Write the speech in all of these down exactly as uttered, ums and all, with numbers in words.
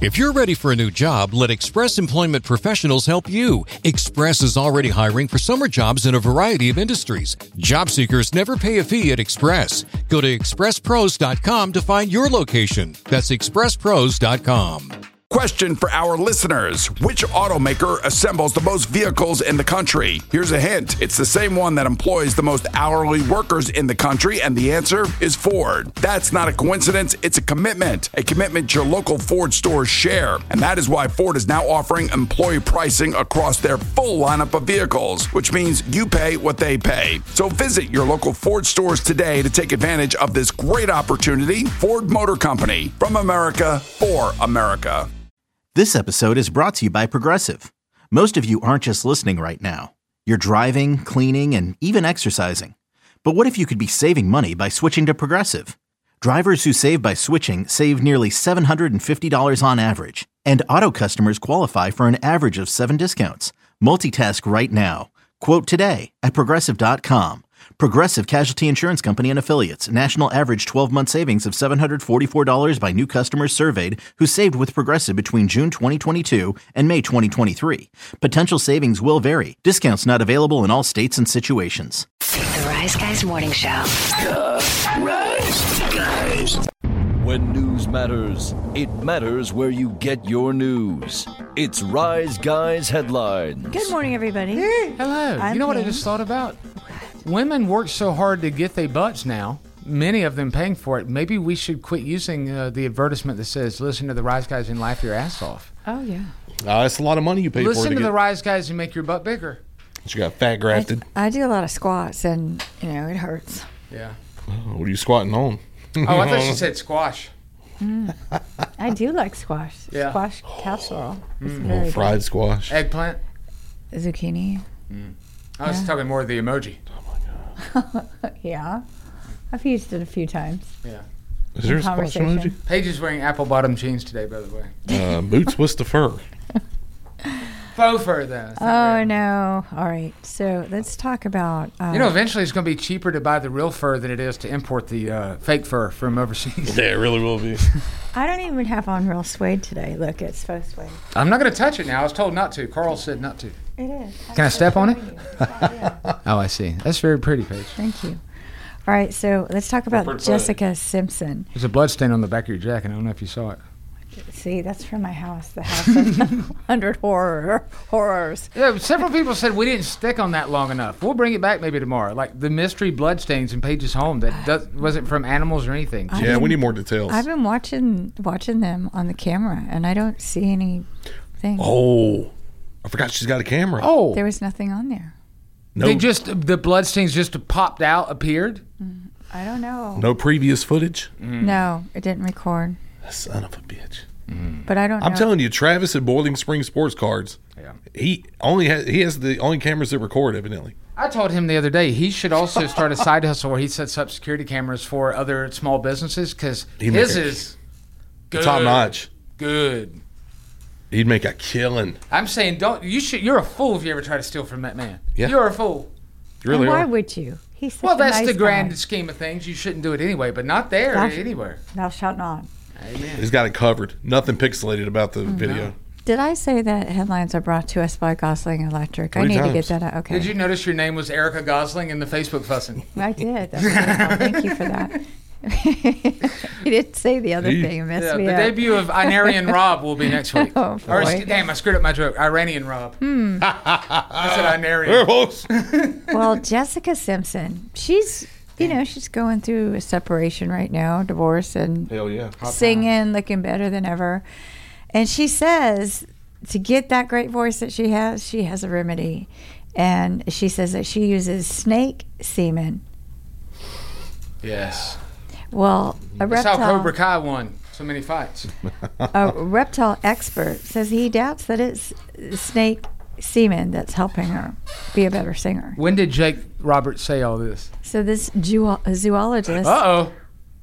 If you're ready for a new job, let Express Employment Professionals help you. Express is already hiring for summer jobs in a variety of industries. Job seekers never pay a fee at Express. Go to express pros dot com to find your location. That's express pros dot com. Question for our listeners. Which automaker assembles the most vehicles in the country? Here's a hint. It's the same one that employs the most hourly workers in the country, and the answer is Ford. That's not a coincidence. It's a commitment. A commitment your local Ford stores share. And that is why Ford is now offering employee pricing across their full lineup of vehicles, which means you pay what they pay. So visit your local Ford stores today to take advantage of this great opportunity. Ford Motor Company. From America, for America. This episode is brought to you by Progressive. Most of you aren't just listening right now. You're driving, cleaning, and even exercising. But what if you could be saving money by switching to Progressive? Drivers who save by switching save nearly seven hundred fifty dollars on average. And auto customers qualify for an average of seven discounts. Multitask right now. Quote today at progressive dot com. Progressive Casualty Insurance Company and Affiliates. National average twelve-month savings of seven hundred forty-four dollars by new customers surveyed who saved with Progressive between June twenty twenty-two and May twenty twenty-three. Potential savings will vary. Discounts not available in all states and situations. The Rise Guys Morning Show. The Rise Guys. When news matters, it matters where you get your news. It's Rise Guys Headlines. Good morning, everybody. Hey, hello. I'm you know what Pam. I just thought about? Women work so hard to get their butts now, many of them paying for it. Maybe we should quit using uh, the advertisement that says, listen to the Rise Guys and laugh your ass off. Oh, yeah. Uh, it's a lot of money you pay listen for it to, to get. the Rise Guys and make your butt bigger. You got fat grafted. I, I do a lot of squats, and, you know, it hurts. Yeah. Oh, what are you squatting on? Oh, I thought she said squash. Mm. I do like squash. Yeah. Squash casserole. It's Oh, very fried good. squash. Eggplant. Zucchini. Mm. I was Yeah. talking more of the emoji. Yeah. I've used it a few times. Yeah. Is there a squash Conversation. emoji? Paige is wearing apple bottom jeans today, by the way. Uh, boots with the fur. Faux fur, though. It's not Oh, real. no. All right. So let's talk about... Uh, You know, eventually it's going to be cheaper to buy the real fur than it is to import the uh, fake fur from overseas. Yeah, it really will be. I don't even have on real suede today. Look, it's faux suede. I'm not going to touch it now. I was told not to. Carl said not to. It is. Can I step on it? Yeah. Oh, I see. That's very pretty, Paige. Thank you. All right, so let's talk about Prefer- Jessica Simpson. There's a blood stain on the back of your jacket. I don't know if you saw it. See, that's from my house, the house of one hundred horror, horrors. Yeah, several people said we didn't stick on that long enough. We'll bring it back maybe tomorrow. Like the mystery blood stains in Paige's home that does, wasn't from animals or anything. I- Yeah, we need more details. I've been watching watching them on the camera, and I don't see anything. Oh, I forgot she's got a camera. Oh, There was nothing on there. no, they just the blood stains just popped out, appeared. I don't know. no previous footage. No, it didn't record. Son of a bitch. But I don't know. I'm telling you, Travis at Boiling Spring Sports Cards. Yeah. He only has he has the only cameras that record, evidently. I told him the other day he should also start a side hustle where he sets up security cameras for other small businesses because He'd his make a- is good, Top notch. Good. He'd make a killing. I'm saying, don't you should. You're a fool if you ever try to steal from that man. Yeah. You're a fool. You really and why are. would you? He's such Well, a that's nice the grand guy. scheme of things. You shouldn't do it anyway, but not there Gosh. anywhere. Thou shalt not. Amen. He's got it covered. Nothing pixelated about the Mm-hmm. video. Did I say that headlines are brought to us by Gosling Electric? I Three need to times. get that out. Okay. Did you notice your name was Erica Gosling in the Facebook fussing? I did. That's beautiful. Thank you for that. You didn't say the other He- thing. It messed Yeah, me the up. debut of Iranian Rob will be next week. Oh, or, boy. damn, I screwed up my joke. Iranian Rob. Hmm. I said There, Iranian. folks. Well, Jessica Simpson, she's, you know, she's going through a separation right now, divorce, and Hell yeah. singing, looking better than ever. And she says to get that great voice that she has, she has a remedy. And she says that she uses snake semen. Yes. Well, a That's how reptile, Cobra Kai won so many fights. a reptile expert says he doubts that it's snake semen that's helping her be a better singer. When did Jake Roberts say all this? So this zoo- zoologist, Uh-oh.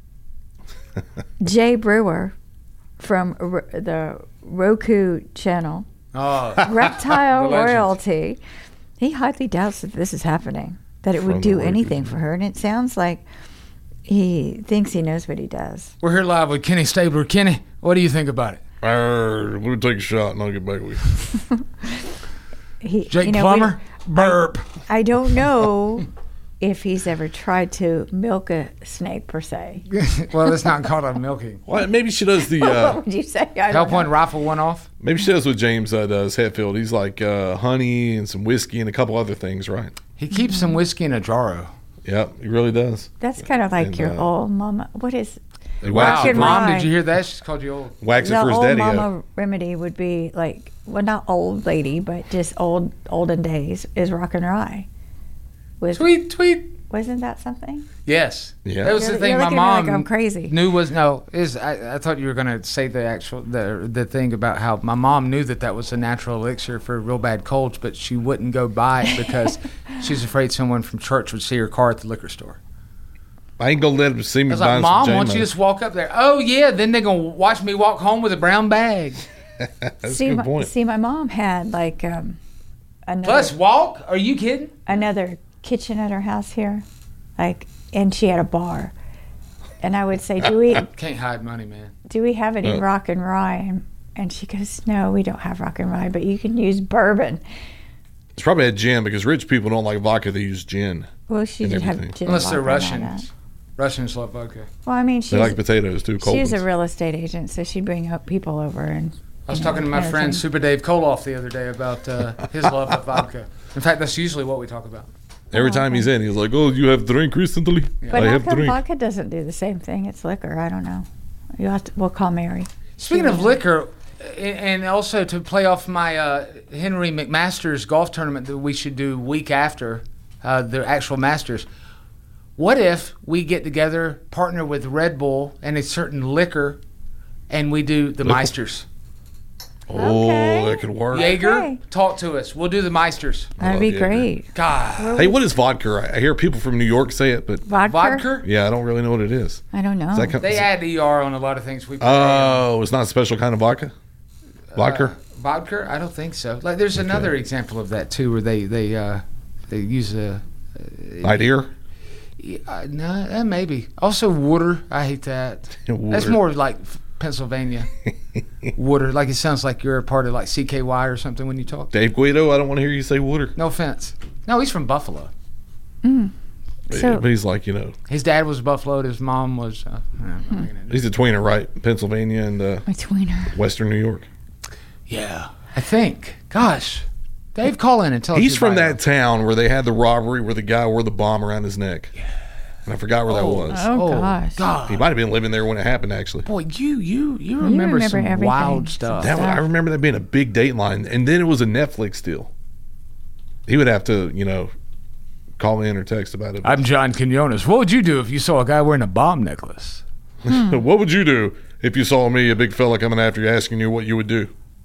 Jay Brewer, from R- the Roku channel, Oh. Reptile The legend. Royalty, he highly doubts that this is happening, that it From would the do Roku anything for her. And it sounds like he thinks he knows what he does. We're here live with Kenny Stabler. Kenny, what do you think about it? Arr, we'll take a shot and I'll get back with you. He, Jake you know, Plummer, we- burp. I don't know if he's ever tried to milk a snake per se. Well, it's not called a milking. Well, maybe she does the. what Uh, would you say? I Help don't one, know. rifle one off. maybe she does what James uh, does. Hetfield. He's like uh, honey and some whiskey and a couple other things, right? He keeps some whiskey in a jarro. Yep, he really does. That's kind of like And, your uh, old mama. What is He Wow, waxes it for- Mom, rye. did you hear that? She's called you old. wax it the for his old daddy. mama remedy? Would be like, well, not old lady, but just old olden days is rock and rye. Was Tweet, tweet. wasn't that something? Yes. Yeah. That was You're- the thing you're my looking at me mom like I'm crazy. knew was no. Is I, I thought you were gonna say the actual the the thing about how my mom knew that that was a natural elixir for real bad colds, but she wouldn't go buy it because she's afraid someone from church would see her car at the liquor store. I ain't gonna let him see me I was buying like, Mom, some why don't you J-Mo. just walk up there? Oh yeah, then they're gonna watch me walk home with a brown bag. That's see, a good my, point. see, my mom had like um, another Plus walk? Are you kidding? another kitchen at her house here, like, and she had a bar. And I would say, do we Can't hide money, man. do we have any Uh. rock and rye? And, and she goes, no, we don't have rock and rye, but you can use bourbon. It's probably had gin because rich people don't like vodka. They use gin. Well, she And did have everything. gin Unless they're vodka and all Russians. that. Russians love vodka. Well, I mean, They she's like potatoes too. Cold she's a ones. real estate agent, so she'd bring up people over and. I was you know, talking to my friend entertain. Super Dave Koloff the other day about uh, his love of vodka. In fact, that's usually what we talk about. Every time he's in, he's like, "Oh, you have drink recently? But I how have come drink." vodka doesn't do the same thing? It's liquor. I don't know. You have to, we'll call Mary. Speaking of liquor, a- and also to play off my uh, Henry McMaster's golf tournament that we should do week after uh, the actual Masters, what if we get together, partner with Red Bull and a certain liquor, and we do the Liquor. Meisters? Oh, Okay. that could work. Jaeger, Okay. talk to us. We'll do the Meisters. That'd be love Jaeger. great. God. Hey, what is vodka? I hear people from New York say it, but Vodka? Vodka? yeah, I don't really know what it is. I don't know. Is that kind- They is it- add E R on a lot of things we put Oh, it's not a special kind of vodka. Vodka. Vodka? I don't think so. Like, there's another example of that too, where they they uh, they use a Idea. uh, no, uh, maybe also water. I hate that. That's Water. more like Pennsylvania water. Like it sounds like you're a part of like C K Y or something when you talk. Dave Guido. I don't want to hear you say water. No offense. No, he's from Buffalo. So- but he's like, you know, His dad was Buffalo. His mom was. Uh, he's a tweener, right? Pennsylvania and uh, My tweener. Western New York. yeah, I think. Gosh, Dave, call in and tell us. He's your from bio. that town where they had the robbery where the guy wore the bomb around his neck. And I forgot where that was. Oh, gosh. God. He might have been living there when it happened, actually. Boy, you you you remember, remember some everything. wild stuff. That one, I remember that being a big Dateline, and then it was a Netflix deal. He would have to, you know, call in or text about it. I'm John Quinones. What would you do if you saw a guy wearing a bomb necklace? What would you do if you saw me, a big fella, coming after you, asking you what you would do?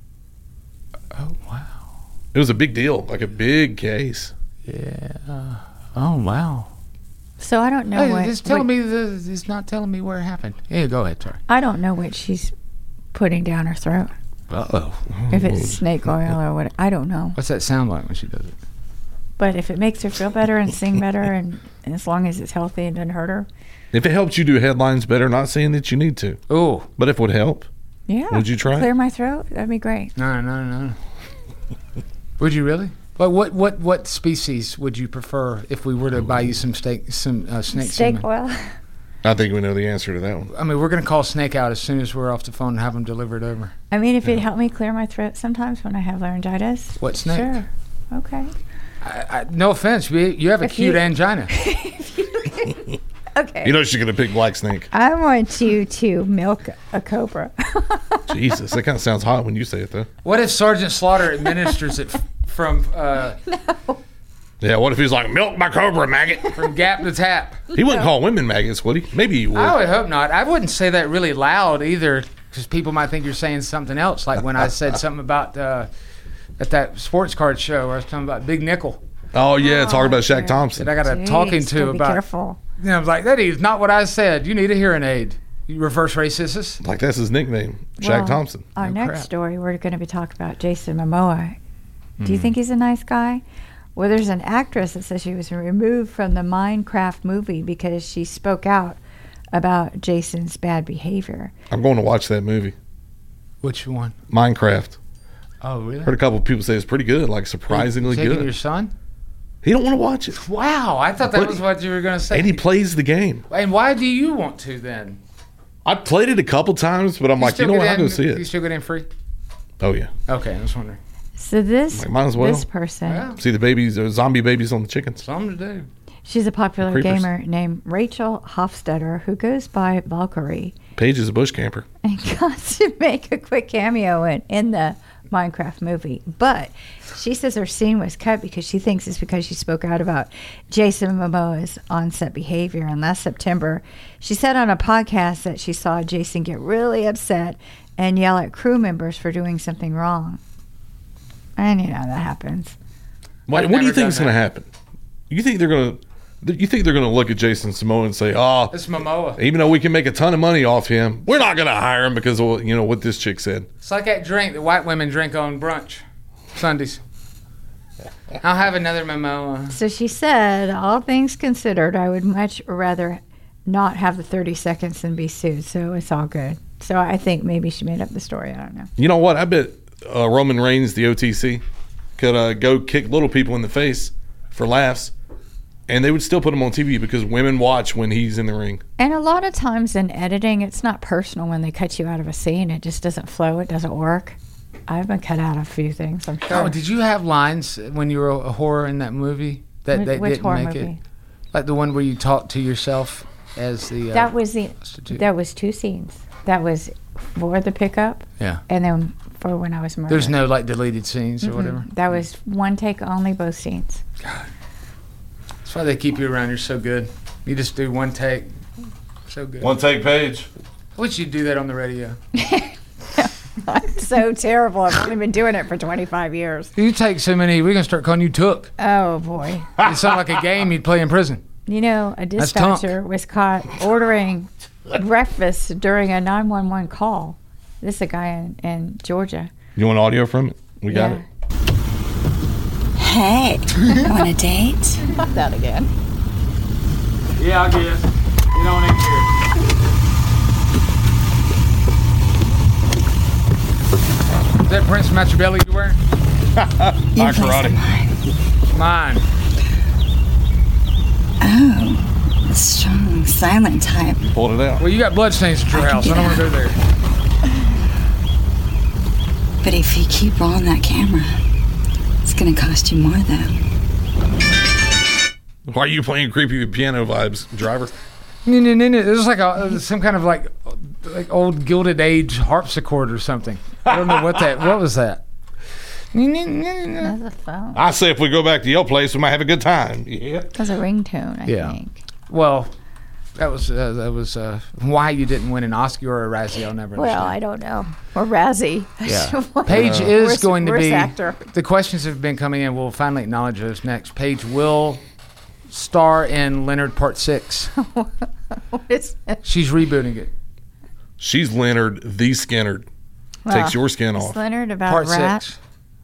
Oh wow. It was a big deal, like a big case. Yeah. Oh wow. So I don't know Hey, what. it's telling what- me the, it's not telling me where it happened. Yeah, go ahead, sorry. I don't know what she's putting down her throat. Uh oh. If it's snake oil or what, I don't know. What's that sound like when she does it? But if it makes her feel better and sing better, and, and as long as it's healthy and doesn't hurt her, If it helps you do headlines better, not saying that you need to, Oh but if it would help, yeah. Would you try it? Clear my throat? That'd be great. no no no. Would you really? But what what what species would you prefer if we were to buy you some steak some uh, snake Steak semen? oil. I think we know the answer to that one. I mean, we're gonna call Snake out as soon as we're off the phone and have them delivered over. I mean, if it helped me clear my throat sometimes when I have laryngitis. What snake? Sure. Okay. I, I, no offense, you, you have a If cute you- angina. Okay. You know she's going to pick Black Snake. I want you to milk a cobra. Jesus, that kind of sounds hot when you say it, though. What if Sergeant Slaughter administers it f- from uh, Yeah, what if he's like, milk my cobra, maggot? from Gap to Tap? He wouldn't call women maggots, would he? Maybe he would. I would hope not. I wouldn't say that really loud either, because people might think you're saying something else. Like when I said something about uh, at that sports card show, where I was talking about Big Nickel. Oh, yeah, talking about Shaq That Thompson. I got a talking Jeez, to gotta be about. careful. You know, I was like, that is not what I said. You need a hearing aid. You reverse racist. Like, that's his nickname, Shaq Well, Thompson. Our No next crap. story, we're going to be talking about Jason Momoa. Do Hmm. you think he's a nice guy? Well, there's an actress that says she was removed from the Minecraft movie because she spoke out about Jason's bad behavior. I'm going to watch that movie. Which one? Minecraft. Oh, really? Heard a couple of people say it's pretty good, like surprisingly Taking good. your son? He don't want to watch it. Wow, I thought that But- was what you were going to say. And he plays the game. And why do you want to then? I played it a couple times, but I'm like, you still know what? get I'm going in- to see You it. still get in free? Oh, yeah. Okay, I was wondering. So this Like, might as well. this person, Yeah. See the babies, uh, zombie babies on the chickens. Something to do. she's a popular Creepers. gamer named Rachel Hofstetter who goes by Valkyrie Paige is a bush camper. and got to make a quick cameo in, in the Minecraft movie. But she says her scene was cut because she thinks it's because she spoke out about Jason Momoa's on-set behavior. And last September, she said on a podcast that she saw Jason get really upset and yell at crew members for doing something wrong. And you know that happens. What, I've what do you never think done is going to that. happen? You think they're going to? You think they're going to look at Jason Momoa and say, "Oh, It's Momoa. even though we can make a ton of money off him, we're not going to hire him because of you know what this chick said." It's like that drink that white women drink on brunch Sundays. I'll have another Momoa. So she said, all things considered, I would much rather not have the thirty seconds than be sued. So it's all good. So I think maybe she made up the story. I don't know. You know what? I bet uh, Roman Reigns, the O T C, could uh, go kick little people in the face for laughs, and they would still put him on T V because women watch when he's in the ring. And a lot of times in editing, it's not personal when they cut you out of a scene. It just doesn't flow. It doesn't work. I've been cut out of a few things, I'm sure. Oh, did you have lines when you were a horror in that movie that Which- they which didn't horror make movie? it? Like the one where you talk to yourself as the. Uh, That was the. prostitute. That was two scenes. That was for the pickup, Yeah. and then for when I was murdered. There's no like deleted scenes or whatever. That was one take only, both scenes. That's why they keep you around. You're so good. You just do one take. So good. One take, Paige. I wish you'd do that on the radio. I'm so terrible. I've only been doing it for twenty-five years. You take so many, we're gonna start calling you Took. Oh boy. It sounds like a game you'd play in prison. You know, a That's Tunk. dispatcher was caught ordering breakfast during a nine one one call. This is a guy in, in Georgia. You want audio from it? We got Yeah. it. Hey, want a date? Not that again. Yeah, I guess. You don't even care. Is that Prince Machiavelli you're wearing? My karate. Mine. Oh, a strong, silent type. Pulled it out. Well, you got bloodstains at your I can house. do I don't want to go there. But if you keep rolling that camera, it's gonna cost you more, though. Why are you playing creepy piano vibes, driver? No, no, no, no. It was like a, some kind of like, like old Gilded Age harpsichord or something. I don't know what that. What was that? That's a phone. I say if we go back to your place, we might have a good time. Yeah. That's a ringtone, I Yeah. think. Well, that was uh, that was uh, why you didn't win an Oscar or a Razzie. I'll never. Well, understand. I don't know. Or Razzie. Yeah. Paige is Worst- going to worst be. actor. The questions have been coming in. We'll finally acknowledge those next. Paige will star in Leonard Part Six. What is it? She's rebooting it. She's Leonard the Skinnerd. Well, Takes your skin is off. Leonard about Part rat? Six.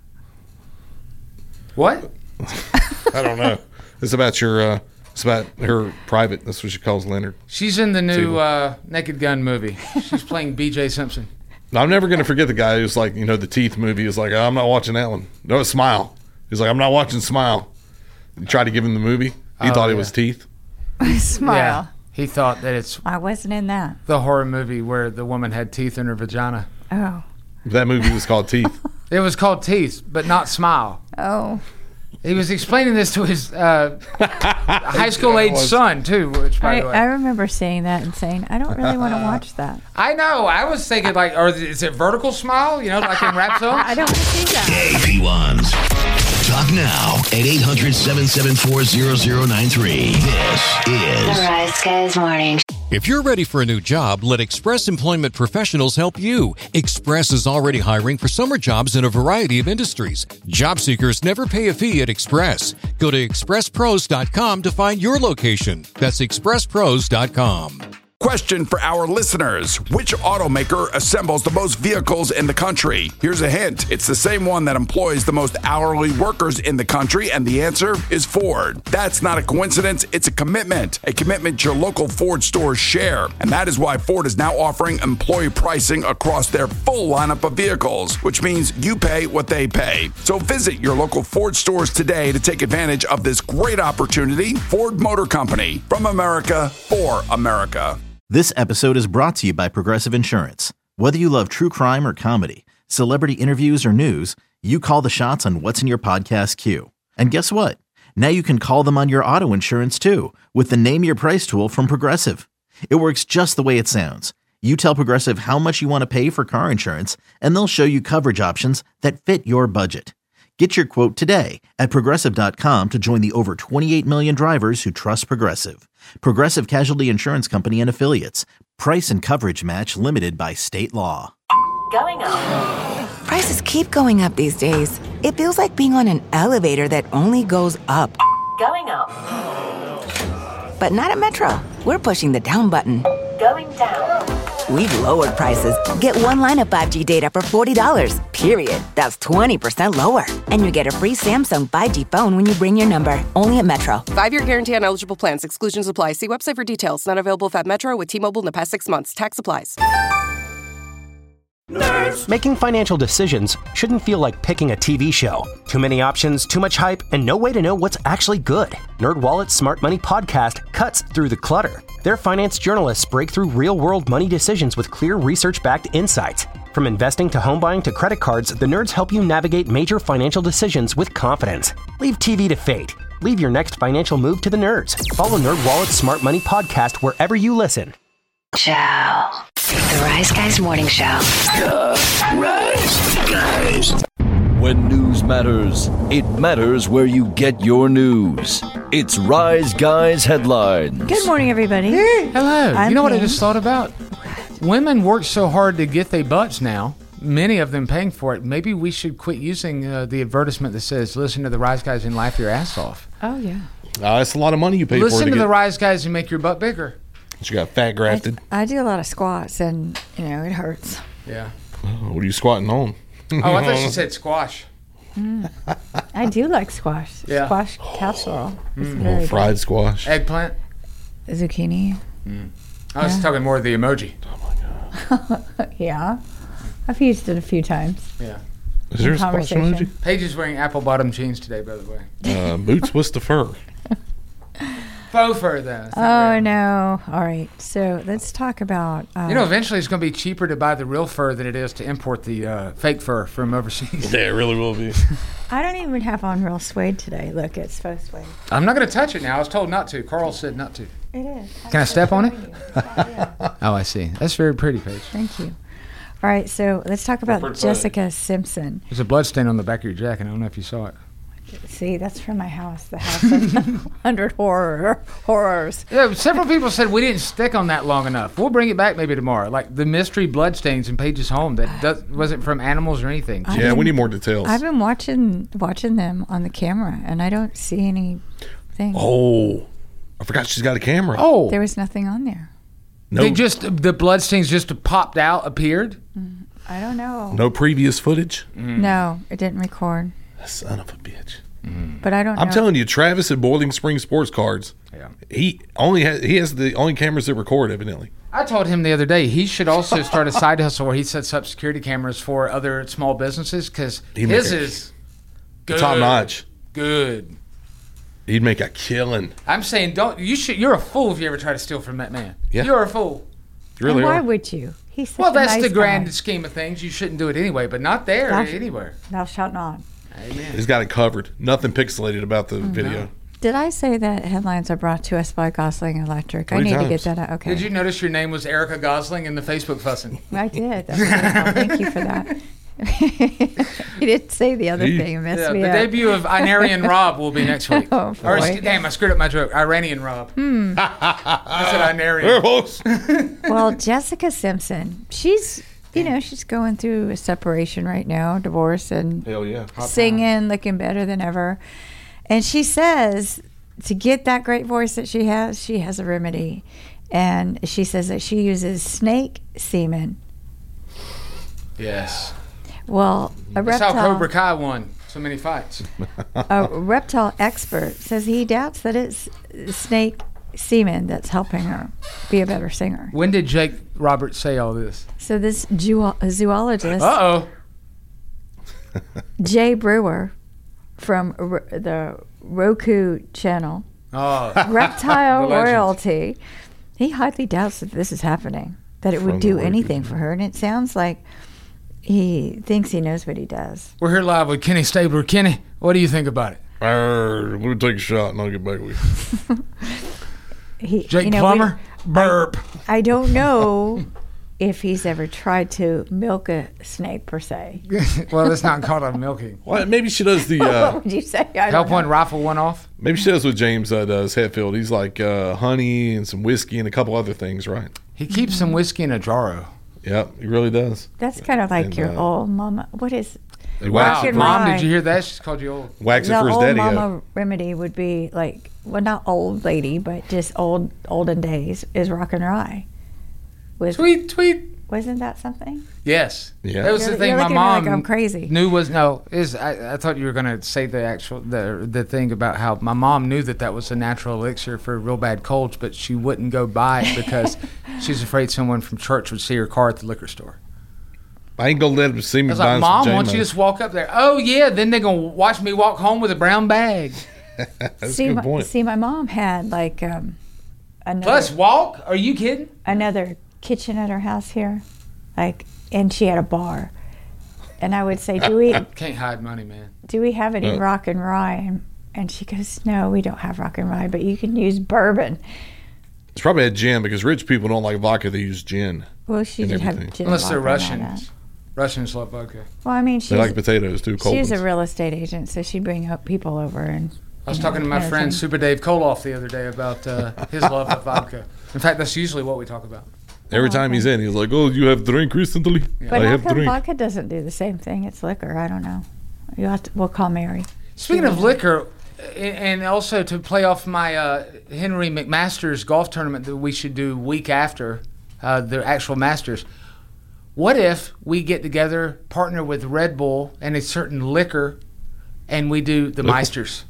What? I don't know. It's about your. Uh, it's about her private. That's what she calls Leonard. She's in the new Table. uh, Naked Gun movie. She's playing B J Simpson. I'm never gonna forget the guy who's like, you know, the Teeth movie. Is like, oh, I'm not watching that one. No, Smile. He's like, I'm not watching Smile. You tried to give him the movie. He Oh, thought it yeah. was Teeth. Smile. Yeah. He thought that it's I wasn't in that. the horror movie where the woman had teeth in her vagina. Oh. That movie was called Teeth. It was called Teeth, but not Smile. Oh. He was explaining this to his uh, high school age was. son too. Which, by I, the way, I remember seeing that and saying, I don't really want to watch that. I know. I was thinking like, or is it vertical smile? You know, like in rap songs. I don't want to see that. A P ones. Talk now at eight hundred, seven seven four, zero zero nine three. This The is Rise Guys Morning. If you're ready for a new job, let Express Employment Professionals help you. Express is already hiring for summer jobs in a variety of industries. Job seekers never pay a fee at Express. Go to express pros dot com to find your location. That's express pros dot com. Question for our listeners. Which automaker assembles the most vehicles in the country? Here's a hint. It's the same one that employs the most hourly workers in the country, and the answer is Ford. That's not a coincidence. It's a commitment. A commitment your local Ford stores share. And that is why Ford is now offering employee pricing across their full lineup of vehicles, which means you pay what they pay. So visit your local Ford stores today to take advantage of this great opportunity. Ford Motor Company. From America, for America. This episode is brought to you by Progressive Insurance. Whether you love true crime or comedy, celebrity interviews or news, you call the shots on what's in your podcast queue. And guess what? Now you can call them on your auto insurance too with the Name Your Price tool from Progressive. It works just the way it sounds. You tell Progressive how much you want to pay for car insurance, and they'll show you coverage options that fit your budget. Get your quote today at Progressive dot com to join the over twenty-eight million drivers who trust Progressive. Progressive Casualty Insurance Company and Affiliates. Price and coverage match limited by state law. Going up. Prices keep going up these days. It feels like being on an elevator that only goes up. Going up. But not at Metro. We're pushing the down button. Going down. We've lowered prices. Get one line of five G data for forty dollars, period. That's twenty percent lower. And you get a free Samsung five G phone when you bring your number. Only at Metro. Five-year guarantee on eligible plans. Exclusions apply. See website for details. Not available if at Metro with T-Mobile in the past six months. Tax applies. Nerds. Making financial decisions shouldn't feel like picking a T V show. Too many options, too much hype, and no way to know what's actually good. NerdWallet's Smart Money Podcast cuts through the clutter. Their finance journalists break through real-world money decisions with clear research-backed insights. From investing to home buying to credit cards, the nerds help you navigate major financial decisions with confidence. Leave T V to fate. Leave your next financial move to the nerds. Follow NerdWallet's Smart Money Podcast wherever you listen. Ciao. The Rise Guys Morning Show. The Rise Guys. When news matters, it matters where you get your news. It's Rise Guys Headlines. Good morning, everybody. Hey, hello. I'm you know what Pam. I just thought about? Women work so hard to get their butts now, many of them paying for it. Maybe we should quit using uh, the advertisement that says, listen to the Rise Guys and laugh your ass off. Oh, yeah. Uh, it's a lot of money you pay listen for it to, to the get. Rise Guys and make your butt bigger. You got fat grafted. I, I do a lot of squats, and, you know, it hurts. Yeah. Oh, what are you squatting on? Oh, I thought she said squash. Mm. I do like squash. Yeah. Squash casserole. It's Mm. very Oh, fried good. squash. Eggplant. Zucchini. Mm. I was Yeah. talking more of the emoji. Yeah. I've used it a few times. Yeah. Is there a squash Conversation. emoji? Paige is wearing apple bottom jeans today, by the way. Uh, boots, what's the fur? Faux fur, though. It's not Oh, real. no. All right. So let's talk about. Uh, You know, eventually it's going to be cheaper to buy the real fur than it is to import the uh, fake fur from overseas. Yeah, it really will be. I don't even have on real suede today. Look, it's faux suede. I'm not going to touch it now. I was told not to. Carl said not to. It is. Can I step on it? Yeah. Oh, I see. That's very pretty, Paige. Thank you. All right. So let's talk about pretty Jessica Simpson. There's a blood stain on the back of your jacket. I don't know if you saw it. See, that's from my house, the house of one hundred horror, horrors. Yeah, several people said we didn't stick on that long enough. We'll bring it back maybe tomorrow. Like the mystery blood stains in Paige's home that does, wasn't from animals or anything. I've Yeah, we been- need more details. I've been watching watching them on the camera, and I don't see anything. Oh, I forgot she's got a camera. Oh, There was nothing on there. no, they just the blood stains just popped out, appeared. I don't know. no previous footage. No, it didn't record. Son of a bitch. But I don't know. I'm telling you, Travis at Boiling Spring Sports Cards. Yeah. He only has he has the only cameras that record, evidently. I told him the other day he should also start a side hustle where he sets up security cameras for other small businesses because He'd make his a- is good. Top notch. Good. He'd make a killing. I'm saying don't you should you're a fool if you ever try to steal from that man. Yeah. You're a fool. You really And why are. would you? He's such Well, a that's nice the grand guy. scheme of things. You shouldn't do it anyway, but not there That's- anywhere. Thou shalt not. Amen. He's got it covered. Nothing pixelated about the Mm-hmm. video. Did I say that headlines are brought to us by Gosling Electric? I Three need to times. get that out. Okay. Did you notice your name was Erica Gosling in the Facebook fussing? I did. That's beautiful. Thank you for that. You didn't say the other He- thing. It messed Yeah, me the up. debut of Iranian Rob will be next week. Oh, or, boy. sc- damn, I screwed up my joke. Iranian Rob. Hmm. I said There Iranian. it was. Well, Jessica Simpson, she's, you know, she's going through a separation right now, divorce, and Hell yeah. singing, looking better than ever. And she says to get that great voice that she has, she has a remedy. And she says that she uses snake semen. Yes. Well, a That's reptile. how Cobra Kai won so many fights. A reptile expert says he doubts that it's snake semen that's helping her be a better singer. When did Jake Roberts say all this? So this zoo- zoologist, Uh-oh. Jay Brewer, from R- the Roku channel, Oh. Reptile The legend. Royalty, he highly doubts that this is happening, that it From would the do Roku anything for her. And it sounds like he thinks he knows what he does. We're here live with Kenny Stabler. Kenny, what do you think about it? Arr, let me take a shot and I'll get back with you. He, Jake you know, Plummer? we- Burp. I, I don't know if he's ever tried to milk a snake per se. Well, it's not called a milking. Well, maybe she does the. what Uh, would you say? I don't Help know. one, rifle one off? maybe she does what James uh, does, Hetfield. He's like uh, honey and some whiskey and a couple other things, right? He keeps some whiskey in a jarro. Yep, he really does. That's kind of like And, your uh, old mama. What is? Wow, Rock and Mom, rye. did you hear that? She's called you old. Wax it The for his old daddy. mama remedy would be like, well, not old lady, but just old olden days is rock and rye. Was, Tweet, tweet. Wasn't that something? Yes. Yeah. That was You're- the thing you're my looking at me mom like I'm crazy. knew was, no, is I, I thought you were going to say the actual, the the thing about how my mom knew that that was a natural elixir for real bad colds, but she wouldn't go buy it because she's afraid someone from church would see her car at the liquor store. I ain't gonna let him see me. I was like, buying Mom, some why don't you J-Mo." just walk up there? Oh, yeah, then they're going to watch me walk home with a brown bag. That's see, a good my, point. see, my mom had like um, another, Plus, walk? Are you kidding? another kitchen at her house here, like, and she had a bar. And I would say, do we Can't hide money, man. do we have any Uh. rock and rye? And, and she goes, no, we don't have rock and rye, but you can use bourbon. It's probably a gin because rich people don't like vodka; they use gin. Well, she and did have everything. gin Unless they're vodka and all Russians. that. Russians love vodka. Well, I mean, They she's, like potatoes too. Cold she's a ones. real estate agent, so she'd bring up people over and. I was you know, talking to my friend entertain. Super Dave Koloff the other day about uh, his love of vodka. In fact, that's usually what we talk about. Every time he's in, he's like, "Oh, you have drink recently? But I how have come drink." vodka doesn't do the same thing? It's liquor. I don't know. You have to, we'll call Mary. Speaking of liquor, and also to play off my uh, Henry McMaster's golf tournament that we should do week after uh, the actual Masters, what if we get together, partner with Red Bull and a certain liquor, and we do the Liquor. Meisters?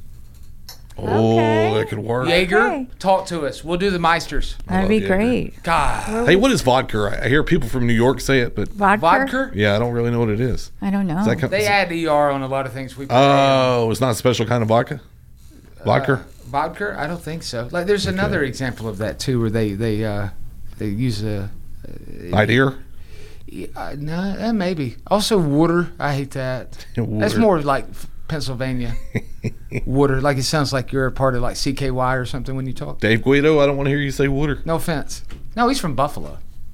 Oh, Okay. that could work. Jaeger, Okay. talk to us. We'll do the Meisters. That'd love be Jaeger. great. God. Hey, what is vodka? I hear people from New York say it, but Vodka? Vodka? yeah, I don't really know what it is. I don't know. Is that com- They is it- add E R on a lot of things we put oh, it's not a special kind of vodka. Vodka. Uh, vodka? I don't think so. Like, there's another example of that too, where they they uh, they use a Idea. uh, no, uh, maybe also water. I hate that. That's Water. more like Pennsylvania water. Like it sounds like you're a part of like C K Y or something when you talk. Dave Guido. I don't want to hear you say water. No offense. No, he's from Buffalo.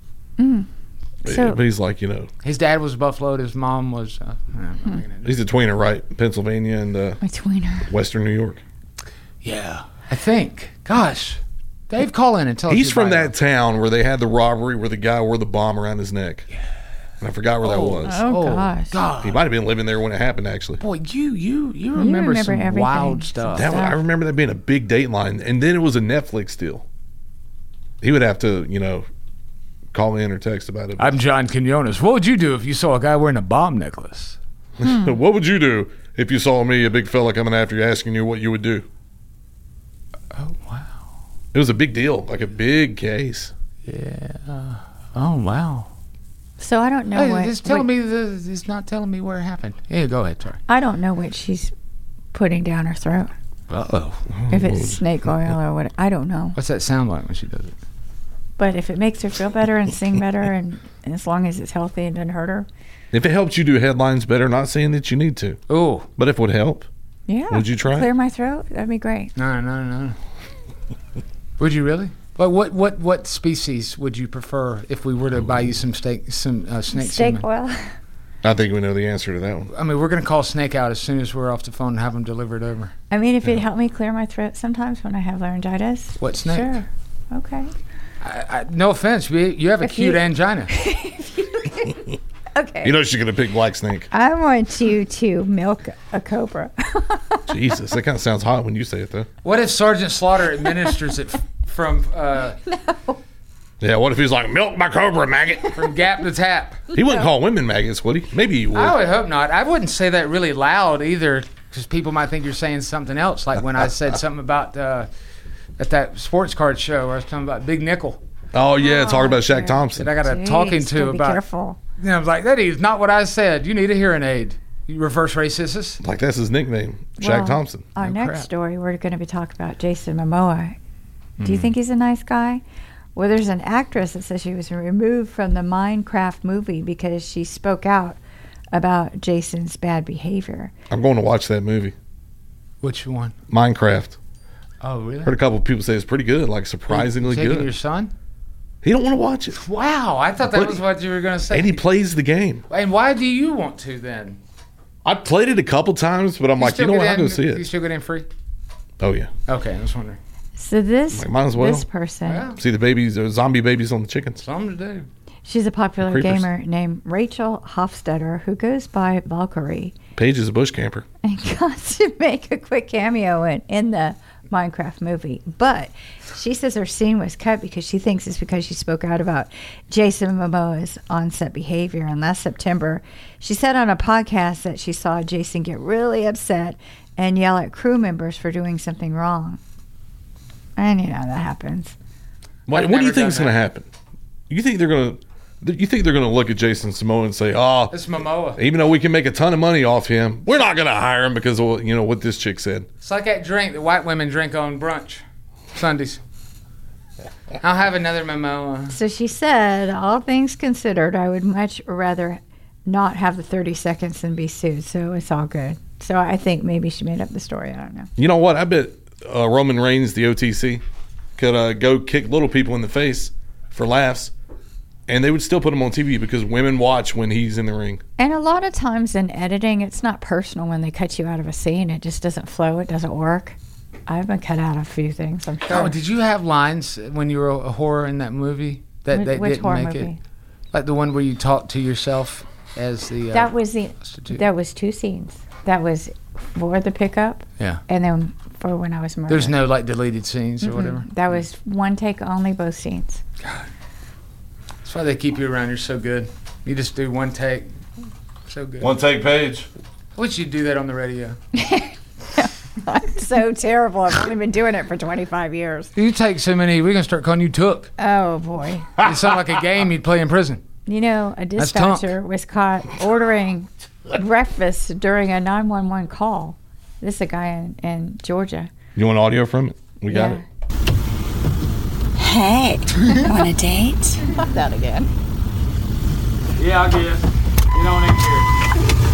So- but he's like, you know, His dad was Buffalo. His mom was. Uh, I'm not gonna do- he's a tweener, right? Pennsylvania and uh, My tweener. Western New York. yeah, I think. Gosh, Dave, call in and tell us. He's your from bio. that town where they had the robbery where the guy wore the bomb around his neck. And I forgot where that Oh. was. Oh, gosh. God. He might have been living there when it happened, actually. Boy, you you you remember, remember some everything. wild stuff. That, I remember that being a big Dateline, and then it was a Netflix deal. He would have to, you know, call in or text about it. I'm John Quinones. What would you do if you saw a guy wearing a bomb necklace? What would you do if you saw me, a big fella, coming after you, asking you what you would do? Oh wow. It was a big deal, like a big case. Yeah. Oh wow. So I don't know Hey, what. it's telling what- me the, it's not telling me where it happened. Yeah, go ahead, sorry. I don't know what she's putting down her throat. Uh oh. If it's snake oil or what, I don't know. What's that sound like when she does it? But if it makes her feel better and sing better, and, and as long as it's healthy and doesn't hurt her, If it helps you do headlines better, not saying that you need to, Oh. but if it would help, yeah. Would you try? Clear my throat? That'd be great. No, no, no. Would you really? But what what what species would you prefer if we were to buy you some steak some uh, snake Steak semen? oil. I think we know the answer to that one. I mean, we're gonna call Snake out as soon as we're off the phone and have them delivered over. I mean, if it helped me clear my throat sometimes when I have laryngitis. What snake? Sure. Okay. I, I, no offense, you, you have a If cute you- angina. Okay. You know she's going to pick Black Snake. I want you to milk a cobra. Jesus, that kind of sounds hot when you say it, though. What if Sergeant Slaughter administers it f- from uh, Yeah, what if he's like, milk my cobra, maggot? From Gap to Tap. He wouldn't call women maggots, would he? Maybe he would. I would hope not. I wouldn't say that really loud either, because people might think you're saying something else. Like when I said something about uh, at that sports card show where I was talking about Big Nickel. Oh, yeah, oh, talking about Shaq Thompson. That I got a Jeez, talking to be about. Careful. You know, I was like, that is not what I said. You need a hearing aid. You reverse racist. Like that's his nickname, Shaq well, Thompson. Our No next crap. story, we're going to be talking about Jason Momoa. Do Mm. you think he's a nice guy? Well, there's an actress that says she was removed from the Minecraft movie because she spoke out about Jason's bad behavior. I'm going to watch that movie, Which one? Minecraft. Oh, really? Heard a couple of people say it's pretty good, like surprisingly You taking good. your son? He don't want to watch it. Wow, I thought that But- was what you were going to say. And he plays the game. And why do you want to then? I played it a couple times, but I'm like, you still know get what? I'll go in- see You it. still get in free? Oh, yeah. Okay, I was wondering. So this Like, might as well. this person, Yeah. See the babies, or zombie babies on the chickens. Something to do. she's a popular Creepers. gamer named Rachel Hofstetter who goes by Valkyrie Paige is a bush camper. and got to make a quick cameo in, in the Minecraft movie. But she says her scene was cut because she thinks it's because she spoke out about Jason Momoa's on-set behavior. And last September, she said on a podcast that she saw Jason get really upset and yell at crew members for doing something wrong. And you know that happens. What, I've what do you never think done is going to that. happen? You think they're going to? You think they're going to look at Jason Momoa and say, "Oh, It's Momoa. even though we can make a ton of money off him, we're not going to hire him because of you know what this chick said." It's like that drink that white women drink on brunch Sundays. I'll have another Momoa. So she said, all things considered, I would much rather not have the thirty seconds than be sued. So it's all good. So I think maybe she made up the story. I don't know. You know what? I bet uh, Roman Reigns, the O T C, could uh, go kick little people in the face for laughs, and they would still put him on T V because women watch when he's in the ring. And a lot of times in editing, it's not personal when they cut you out of a scene. It just doesn't flow. It doesn't work. I've been cut out of a few things, I'm sure. Oh, did you have lines when you were a horror in that movie that Wh- they which didn't horror make movie? it? Like the one where you talked to yourself as the. Uh, that was the. prostitute. That was two scenes. That was for the pickup, Yeah. and then for when I was murdered. There's no like deleted scenes or Mm-mm. whatever. That was one take only, both scenes. That's why they keep you around. You're so good. You just do one take. So good. One take, Paige. I wish you'd do that on the radio. I'm so terrible. I've only been doing it for twenty-five years. You take so many, we're gonna start calling you Took. Oh boy. You sound like a game you'd play in prison. You know, a That's Tunk. dispatcher was caught ordering breakfast during a nine one one call. This is a guy in, in Georgia. You want audio from it? We got Yeah. it. Hey, want a date? Not that again. Yeah, I guess. Get on in here.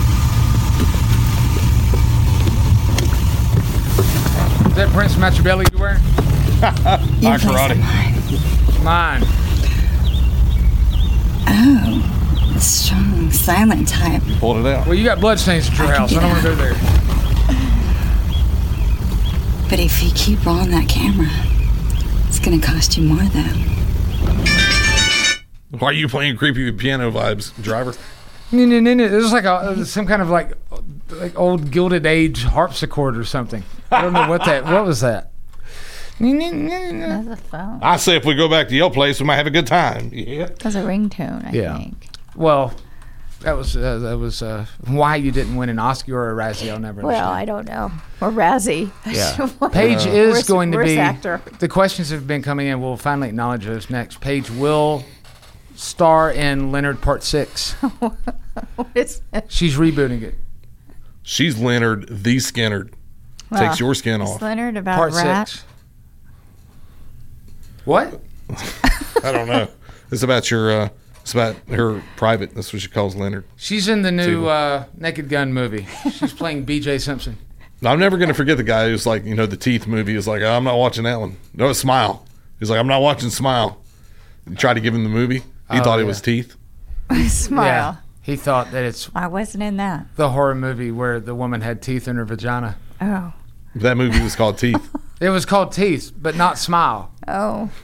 Is that Prince Machiavelli you wearing? My karate. Mine. Oh, strong, silent type. Pulled it out. Well, you got bloodstains at your I can house. do I don't want to go there. But if you keep rolling that camera, it's gonna cost you more though. Why are you playing creepy piano vibes, driver? No, no, no, no. It was like a, some kind of like, like old Gilded Age harpsichord or something. I don't know what that. What was that? That's a phone. I say if we go back to your place, we might have a good time. Yeah. That's a ringtone, I Yeah. think. Well, that was uh, that was uh, why you didn't win an Oscar or a Razzie. I'll never. Well, understand. I don't know. Or Razzie. Yeah. Paige is Worst- going to worst be. actor. The questions have been coming in. We'll finally acknowledge those next. Paige will star in Leonard Part Six. What is that? She's rebooting it. She's Leonard the Skinnerd. Well, Takes your skin is off. Leonard about Part rat? Six. What? I don't know. It's about your. Uh, it's about her private. That's what she calls Leonard. She's in the new See. uh, Naked Gun movie. She's playing B J Simpson. I'm never gonna forget the guy who's like, you know, the Teeth movie. Is like, oh, I'm not watching that one. No, Smile. He's like, I'm not watching Smile. You tried to give him the movie. He Oh, thought it yeah. was Teeth. Smile. Yeah. He thought that it's I wasn't in that. the horror movie where the woman had teeth in her vagina. Oh. That movie was called Teeth. It was called Teeth, but not Smile. Oh.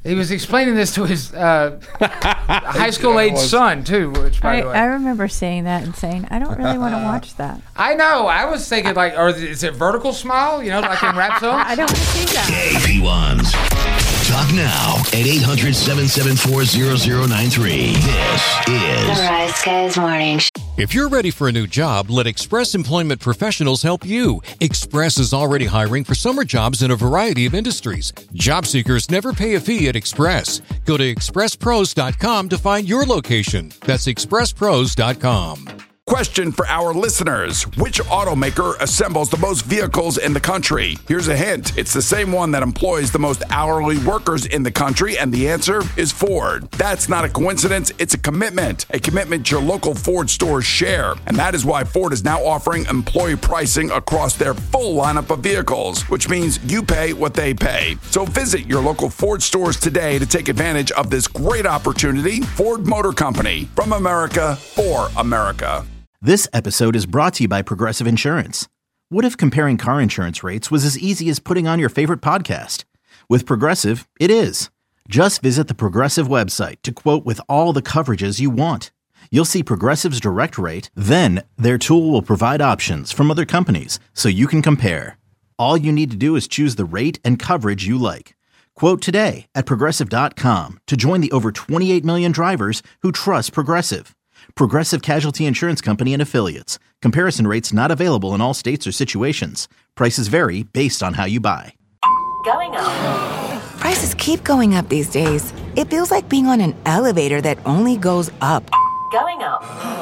He was explaining this to his uh, high school age son too. Which, by I, the way, I remember seeing that and saying, I don't really want to watch that. I know. I was thinking like, or is it Vertical Smile? You know, like in rap songs. I don't want to see that. K P ones. Talk now at eight hundred, seven seven four, zero zero nine three. This is The Rise Guys Morning Show. If you're ready for a new job, let Express Employment Professionals help you. Express is already hiring for summer jobs in a variety of industries. Job seekers never pay a fee at Express. Go to express pros dot com to find your location. That's express pros dot com. Question for our listeners. Which automaker assembles the most vehicles in the country? Here's a hint. It's the same one that employs the most hourly workers in the country, and the answer is Ford. That's not a coincidence. It's a commitment. A commitment your local Ford stores share. And that is why Ford is now offering employee pricing across their full lineup of vehicles, which means you pay what they pay. So visit your local Ford stores today to take advantage of this great opportunity. Ford Motor Company. From America, for America. This episode is brought to you by Progressive Insurance. What if comparing car insurance rates was as easy as putting on your favorite podcast? With Progressive, it is. Just visit the Progressive website to quote with all the coverages you want. You'll see Progressive's direct rate, then their tool will provide options from other companies so you can compare. All you need to do is choose the rate and coverage you like. Quote today at progressive dot com to join the over twenty-eight million drivers who trust Progressive. Progressive Casualty Insurance Company and Affiliates. Comparison rates not available in all states or situations. Prices vary based on how you buy. Going up. Prices keep going up these days. It feels like being on an elevator that only goes up. Going up.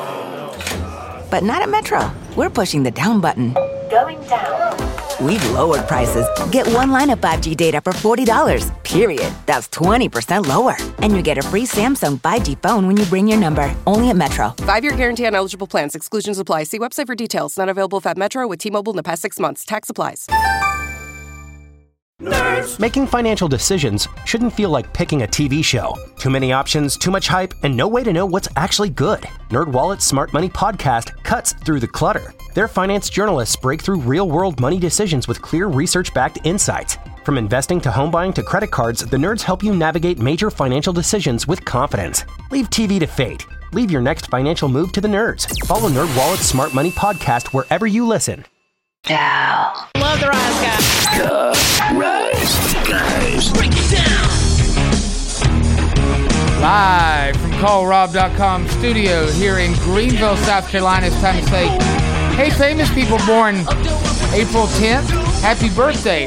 But not at Metro. We're pushing the down button. Going down. We've lowered prices. Get one line of five G data for forty dollars, period. That's twenty percent lower. And you get a free Samsung five G phone when you bring your number. Only at Metro. Five-year guarantee on eligible plans. Exclusions apply. See website for details. Not available if at Metro with T-Mobile in the past six months. Tax applies. Nerds. Making financial decisions shouldn't feel like picking a T V show. Too many options, too much hype, and no way to know what's actually good. NerdWallet's Smart Money Podcast cuts through the clutter. Their finance journalists break through real-world money decisions with clear research-backed insights. From investing to home buying to credit cards, the nerds help you navigate major financial decisions with confidence. Leave T V to fate. Leave your next financial move to the nerds. Follow NerdWallet's Smart Money Podcast wherever you listen. Now. Love the Rise Guys. The Rise Guys. Break it down. Live from call rob dot com studio here in Greenville, South Carolina. It's time to say, hey, famous people born April tenth, happy birthday.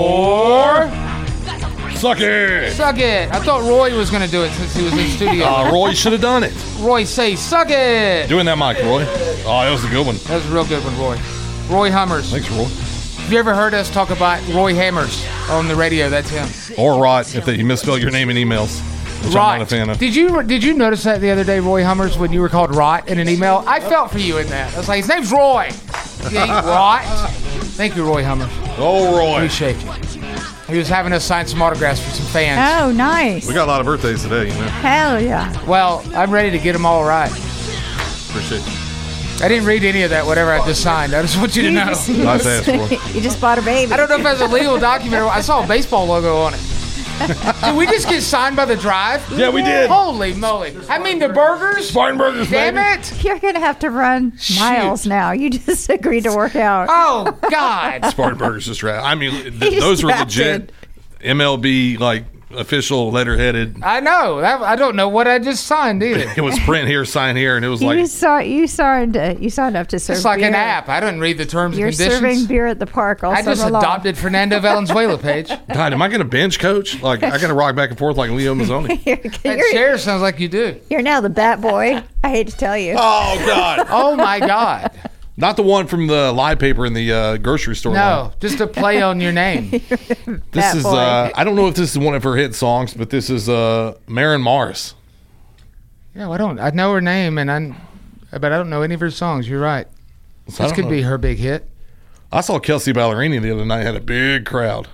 Oh. Or... Suck it. Suck it. I thought Roy was going to do it since he was in studio. Uh, Roy should have done it. Roy, say, suck it. Doing that mic, Roy. Oh, that was a good one. That was a real good one, Roy. Roy Hummers. Thanks, Roy. Have you ever heard us talk about Roy Hammers on the radio? That's him. Or Rot, if they misspell your name in emails, which Rot. I'm not a fan of. Did you did you notice that the other day, Roy Hummers, when you were called Rot in an email? I felt for you in that. I was like, his name's Roy. He ain't Rot. Thank you, Roy Hummers. Oh, Roy. Appreciate you. He was having us sign some autographs for some fans. Oh, nice. We got a lot of birthdays today, you know. Hell yeah. Well, I'm ready to get them all right. Appreciate you. I didn't read any of that, whatever I just signed. I just want you to know. Just, you, Nice just, ass, Roy. you just bought a baby. I don't know if that's a legal document or I saw a baseball logo on it. Did we just get signed by the Drive? Yeah, we did. Holy moly. I mean, the burgers? Spartan Burgers, Damn baby. it. You're going to have to run miles Shoot. now. You just agreed to work out. Oh, God. Spartan Burgers just right. I mean, th- He's those are drafted. legit M L B, like, official letter-headed. I know. That, I don't know what I just signed either. It was print here, sign here, and it was You like, saw you signed uh, you signed up to serve It's like beer. an app. I didn't read the terms You're and conditions. serving beer at the park all I just summer long. adopted Fernando Valenzuela, Paige. God, am I going to bench coach? Like, I got to rock back and forth like Leo Mazzoni. you're, That you're, chair sounds like you do. you're now the bat boy. I hate to tell you. Oh, God. Oh, my God. Not the one from the live paper in the uh, grocery store. No, just a play on your name. This Bat is, boy. uh, I don't know if this is one of her hit songs, but this is uh, Maren Morris. Yeah, well, I don't. I know her name, and I, but I don't know any of her songs. You're right. So I This don't could know. be her big hit. I saw Kelsey Ballerini the other night, had a big crowd.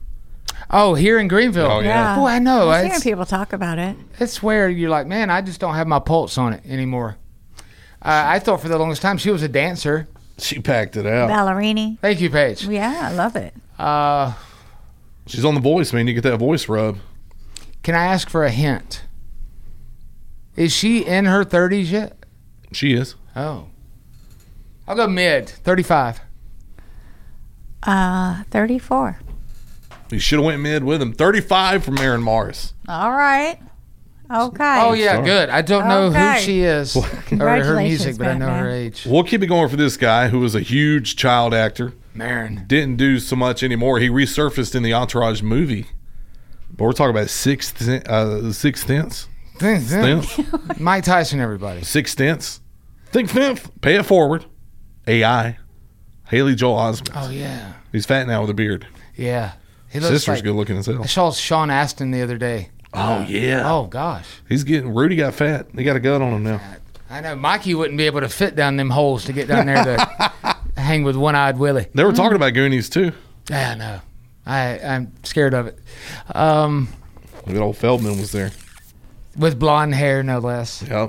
Oh, here in Greenville. Oh, yeah. Boy, I know. I'm hearing It's, people talk about it. it's where you're like, man, I just don't have my pulse on it anymore. Uh, I thought for the longest time she was a dancer. She packed it out. Ballerini. Thank you, Paige. Yeah, I love it. Uh, She's on The Voice, man. You get that voice rub. Can I ask for a hint? Is she in her thirties yet? She is. Oh. I'll go mid, thirty-five. Uh, thirty-four. You should have went mid with him. thirty-five from Maren Morris. All right. Okay. Oh, yeah, Sorry. good. I don't know Okay. who she is or her Congratulations, music, but I know her Batman. age. We'll keep it going for this guy who was a huge child actor. Maren. Didn't do so much anymore. He resurfaced in the Entourage movie. But we're talking about Sixth, uh, Sixth Sense. Sense. Mike Tyson, everybody. Sixth Sense. Think fifth. Pay it forward. A I. Haley Joel Osment. Oh, yeah. He's fat now with a beard. Yeah. He Sister's like, good looking as hell. I saw Sean Astin the other day. Oh, yeah. Oh, gosh. He's getting, Rudy got fat. He got a gut on him now. I know Mikey wouldn't be able to fit down them holes to get down there to hang with One-Eyed Willie. They were talking about Goonies, too. Yeah, I know. I, I'm scared of it. Um, Good old Feldman was there. with blonde hair, no less. Yep.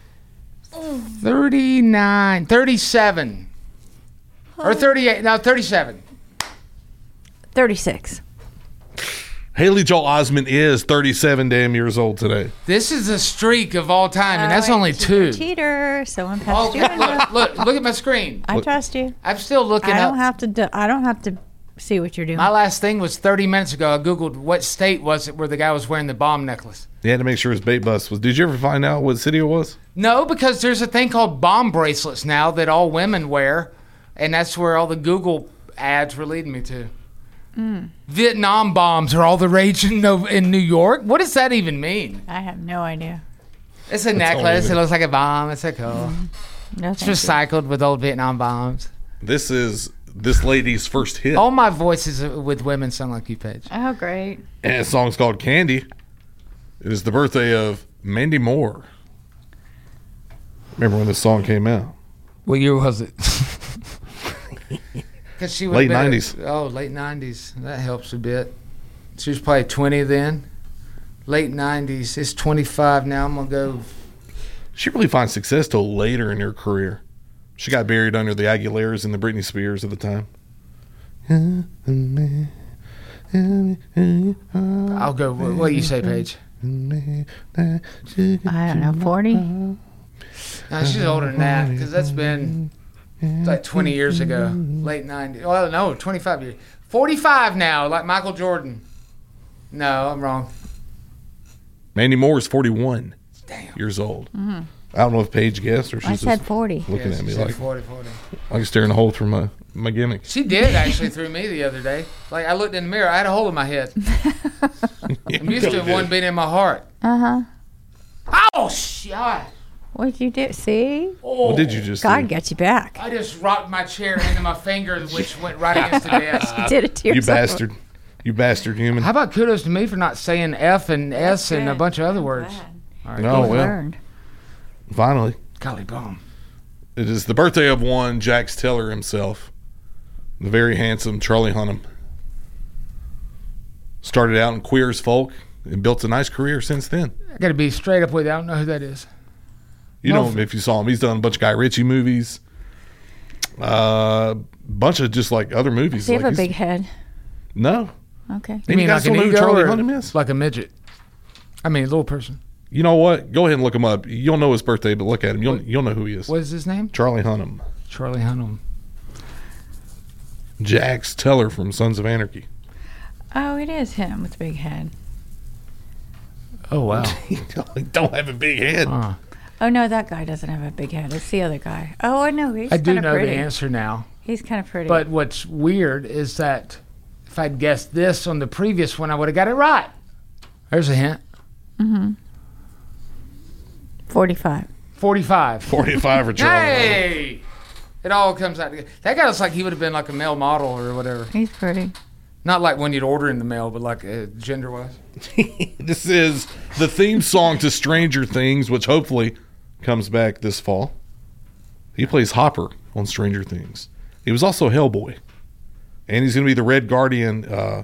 thirty-nine, thirty-seven. Or thirty-eight, no, thirty-seven. thirty-six. Haley Joel Osment is thirty-seven damn years old today. This is a streak of all time, and that's Oh, only two. Cheater. Someone Oh, passed you. look, look, look at my screen. I trust you. I'm still looking I up. don't have to. Do, I don't have to see what you're doing. My last thing was thirty minutes ago. I Googled what state was it where the guy was wearing the bomb necklace. He had to make sure his bait bus was. Did you ever find out what city it was? No, because there's a thing called bomb bracelets now that all women wear, and that's where all the Google ads were leading me to. Mm. Vietnam bombs are all the rage in, Nov- in New York. What does that even mean? I have no idea. It's a That's necklace. all It it looks like a bomb. It's so cool. Mm. No, It's thank you. recycled with old Vietnam bombs. This is this lady's first hit. All my voices with women sound like you, Paige. Oh, great. And the song's called Candy. It is the birthday of Mandy Moore. Remember when this song came out? What year was it? Because she would've Late been a- nineties. Oh, late nineties. That helps a bit. She was probably twenty then. Late nineties. It's twenty-five now. I'm gonna go. She really finds success till later in her career. She got buried under the Aguileras and the Britney Spears of the time. I'll go. What, what do you say, Paige? I don't know. Forty. No, she's older than that because that's been like twenty years ago. Late nineties. Well, no, twenty-five years. forty-five now, like Michael Jordan. No, I'm wrong. Mandy Moore is forty-one years old. Mhm. I don't know if Paige guessed or she's I said just forty. looking Yeah, at she me said like forty, forty. like staring a hole through my, my gimmick. She did actually through me the other day. Like I looked in the mirror, I had a hole in my head. I'm used to one being in my heart. Uh huh. Oh shit! What'd you do? See? What did you just God do? got you back. I just rocked my chair into my finger, which went right against the desk. You did it to You yourself. bastard. You bastard human. How about kudos to me for not saying F and S and a good. bunch of other words? All right, No, go. well, Learned. finally. Golly bum. It is the birthday of one Jax Teller himself, the very handsome Charlie Hunnam. Started out in Queer as Folk and built a nice career since then. I got to be straight up with you. I don't know who that is. You No. know him if you saw him. He's done a bunch of Guy Ritchie movies, a uh, bunch of just like other movies. Does he have like a he's- big head? No. Okay. You mean guys like an don't know who ego Charlie or Hunnam is? like a midget? I mean, a little person. You know what? Go ahead and look him up. You'll know his birthday, but look at him. You'll you'll know who he is. What is his name? Charlie Hunnam. Charlie Hunnam. Jax Teller from Sons of Anarchy. Oh, it is him with the big head. Oh wow. Don't have a big head. Huh. Oh no, that guy doesn't have a big head. It's the other guy. Oh, I know. He's I do kind of know pretty. the answer now. He's kind of pretty. But what's weird is that if I'd guessed this on the previous one, I would have got it right. There's a hint. Mm-hmm. Forty-five. forty-five. forty-five for Charlie. Hey! It all comes out together. That guy looks like he would have been like a male model or whatever. He's pretty. Not like when you'd order in the mail, but like uh, gender-wise. This is the theme song to Stranger Things, which hopefully comes back this fall. He plays Hopper on Stranger Things. He was also Hellboy. And he's going to be the Red Guardian uh,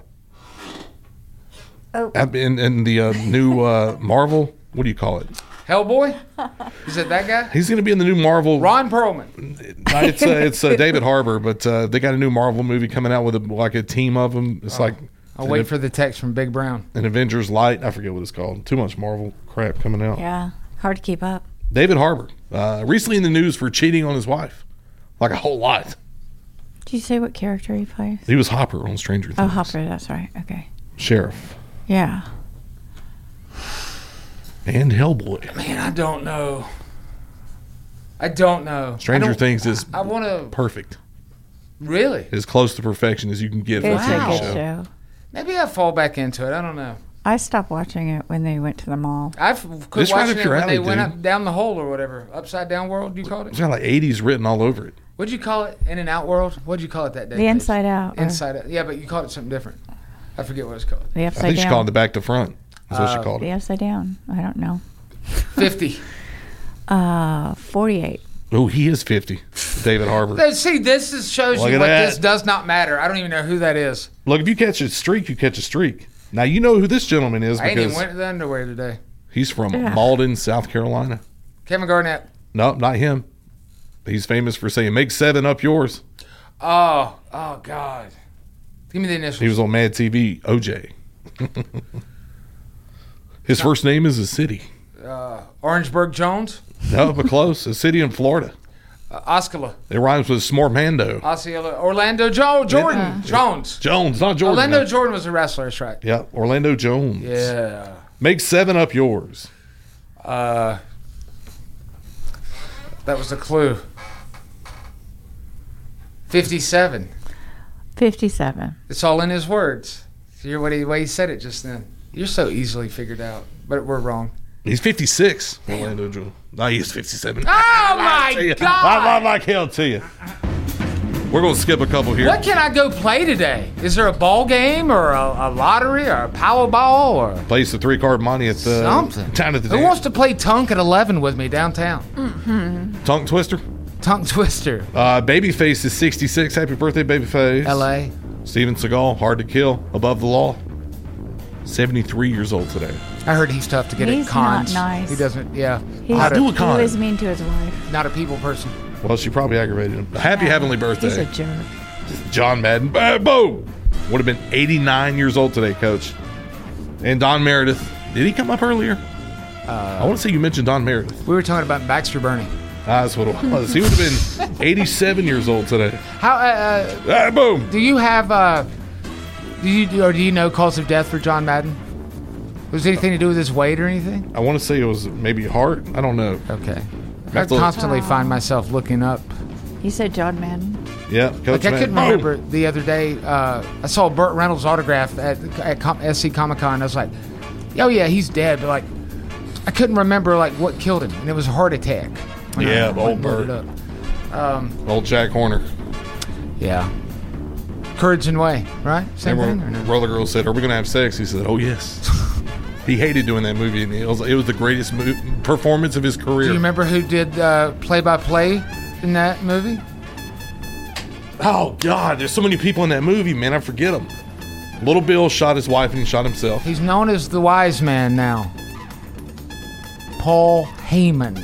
Oh. in, in the uh, new uh, Marvel. What do you call it? Hellboy? Is it that guy? He's going to be in the new Marvel. Ron Perlman. Uh, It's uh, it's uh, David Harbour, but uh, they got a new Marvel movie coming out with a, like a team of them. It's Oh. like I'll wait for the text from Big Brown. And Avengers Light, I forget what it's called. Too much Marvel crap coming out. Yeah, hard to keep up. David Harbour, uh, recently in the news for cheating on his wife. Like a whole lot. Did you say what character he plays? He was Hopper on Stranger Things. Oh, Hopper, that's right. Okay. Sheriff. Yeah. And Hellboy. Man, I don't know. I don't know. Stranger I don't, Things is I, I want to. perfect. Really? As close to perfection as you can get for It's a T V a good show. show. Maybe I fall back into it. I don't know. I stopped watching it when they went to the mall. I've quit It's right watching up it your when alley, they went dude. up down the hole or whatever. Upside down world, you called It's it? got like eighties written all over it. What'd you call it? In and out world? What'd you call it that day? The Paige? Inside Out. or Inside out. Yeah, but you called it something different. I forget what it's called. The I Upside think she Down. called it the back to front. That's what she Uh, called The it. Upside Down. I don't know. fifty. Uh, forty-eight. Oh, he is fifty. David Harbour. Now, see, this is, shows Look you at what that. this does not matter. I don't even know who that is. Look, if you catch a streak, you catch a streak. Now, you know who this gentleman is I ain't even because went to the underwear today. he's from Yeah. Malden, South Carolina. Kevin Garnett. No, not him. He's famous for saying, make seven up yours. Oh, oh, God. Give me the initials. He was on Mad T V, O J. His first name is a city. Uh, Orangeburg Jones. No, but close. A city in Florida. Uh, Osceola. It rhymes with Smormando. Osceola. Orlando jo- Jordan. Jones. Jones, not Jordan. Orlando no. Jordan was a wrestler, that's right. Yeah, Orlando Jones. Yeah. Make seven up yours. Uh, that was the clue. fifty-seven. fifty-seven. It's all in his words. Hear what he, the way he said it just then. You're so easily figured out, but we're wrong. He's fifty-six. Orlando Jones. No, he is fifty-seven. Oh, my I God. lied like hell to you. We're going to skip a couple here. What can I go play today? Is there a ball game or a, a lottery or a Powerball or Place the three-card money at the something? down at the Who dance. wants to play Tunk at eleven with me downtown? Mm-hmm. Tongue Twister. Tongue Twister. Uh, Babyface is sixty-six. Happy birthday, Babyface. L A. Steven Seagal, hard to kill, above the law. seventy-three years old today. I heard he's tough to get He's at cons. not nice. He doesn't, yeah. He's, Not a- do a he con. was mean to his wife. Not a people person. Well, she probably aggravated him. Happy Yeah. heavenly birthday. He's a jerk. John Madden. Bah, boom. Would have been eighty-nine years old today, Coach. And Don Meredith. Did he come up earlier? Uh, I want to say you mentioned Don Meredith. We were talking about Baxter Burney. Ah, that's what it was. He would have been eighty-seven years old today. How? Uh, Ah, boom. do you have? Uh, do you or do you know cause of death for John Madden? Was it anything to do with his weight or anything? I want to say it was maybe heart. I don't know. Okay. I That's a- constantly find myself looking up. You said John Madden. Yeah, Coach Like I Madden. couldn't remember the other day. Uh, I saw Burt Reynolds' autograph at, at Com- S C Comic Con. I was like, "Oh yeah, he's dead." But like, I couldn't remember like what killed him, and it was a heart attack. When Yeah, I the old looked it Burt. up. Um, Old Jack Horner. yeah. Courage and Way, right? Same Remember thing. Or when no? Roller Girl said, "Are we going to have sex?" He said, "Oh yes." He hated doing that movie, and it was, it was the greatest mo- performance of his career. Do you remember who did uh, play-by-play in that movie? Oh God, there's so many people in that movie, man. I forget them. Little Bill shot his wife and he shot himself. He's known as the Wise Man now. Paul Heyman.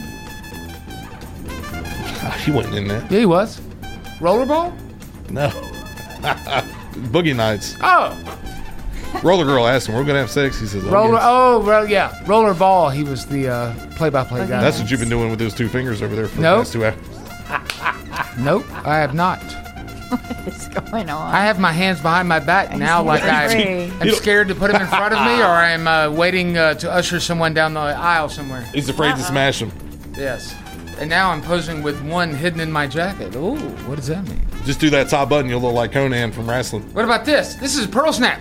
He wasn't in that. Yeah, he was. Rollerball? No. Boogie Nights. Oh, Roller Girl asked him, "We're gonna have sex." He says, "Oh, roller. yes." Oh, ro- yeah, Rollerball. He was the uh, play-by-play guy. That's what you've been doing with those two fingers over there for Nope. the past two hours. Nope, I have not. What is going on? I have my hands behind my back now, like I, free. I'm scared to put them in front of me, or I'm uh, waiting uh, to usher someone down the aisle somewhere. He's afraid to smash him. Yes. And now I'm posing with one hidden in my jacket. Ooh, what does that mean? Just do that top button, you'll look like Conan from wrestling. What about this? This is Pearl Snap.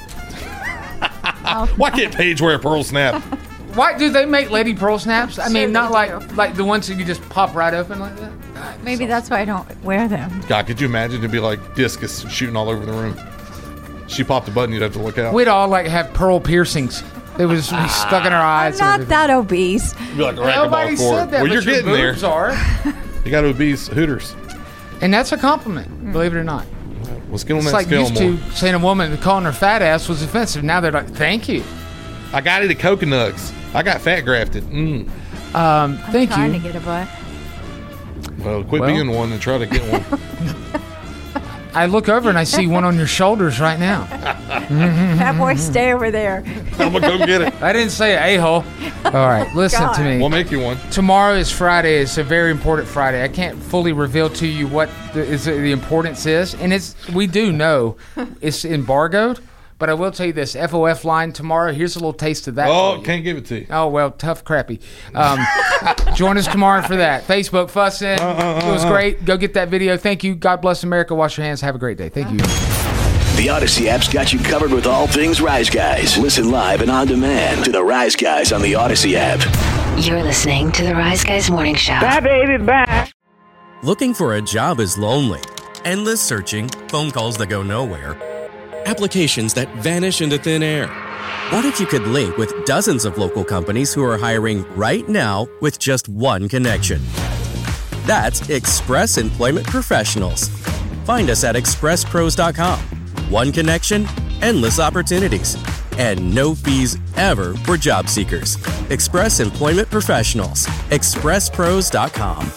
Why can't Paige wear a pearl snap? Why do they make lady Pearl Snaps? I Sure mean, not they like do. like the ones that you just pop right open like that. Maybe that's why I don't wear them. God, could you imagine it'd be like discus shooting all over the room? She popped the button, you'd have to look out. We'd all like have pearl piercings. They would just be stuck in our I'm eyes. not that obese. You'd be like a Nobody racquetball said court. that. Well, but you're your getting there. boobs are. You got to obese Hooters. And that's a compliment, believe it or not. Let's get on It's that like scale used more. to saying a woman calling her fat ass was offensive. Now they're like, thank you. I got it at Coconuts. I got fat grafted. Mm. Um, thank Trying you. to get a butt. Well, quit Well. being one and try to get one. I look over and I see one on your shoulders right now. That boy, stay over there. I'm going to go get it. I didn't say a-hole. All right, listen God. to me. We'll make you one. Tomorrow is Friday. It's a very important Friday. I can't fully reveal to you what the, is, the importance is. And it's we do know it's embargoed. But I will tell you this, F O F line tomorrow, here's a little taste of that. Oh, can't give it to you. Oh, well, tough crappy. Um, join us tomorrow for that. Facebook fussing. Uh, uh, uh, it was great. Go get that video. Thank you. God bless America. Wash your hands. Have a great day. Thank you. The Odyssey app's got you covered with all things Rise Guys. Listen live and on demand to the Rise Guys on the Odyssey app. You're listening to the Rise Guys Morning Show. Bye, baby, bye. Looking for a job is lonely. Endless searching, phone calls that go nowhere, applications that vanish into thin air. What if you could link with dozens of local companies who are hiring right now with just one connection? That's Express Employment Professionals. Find us at express pros dot com. One connection, endless opportunities, and no fees ever for job seekers. Express Employment Professionals. express pros dot com.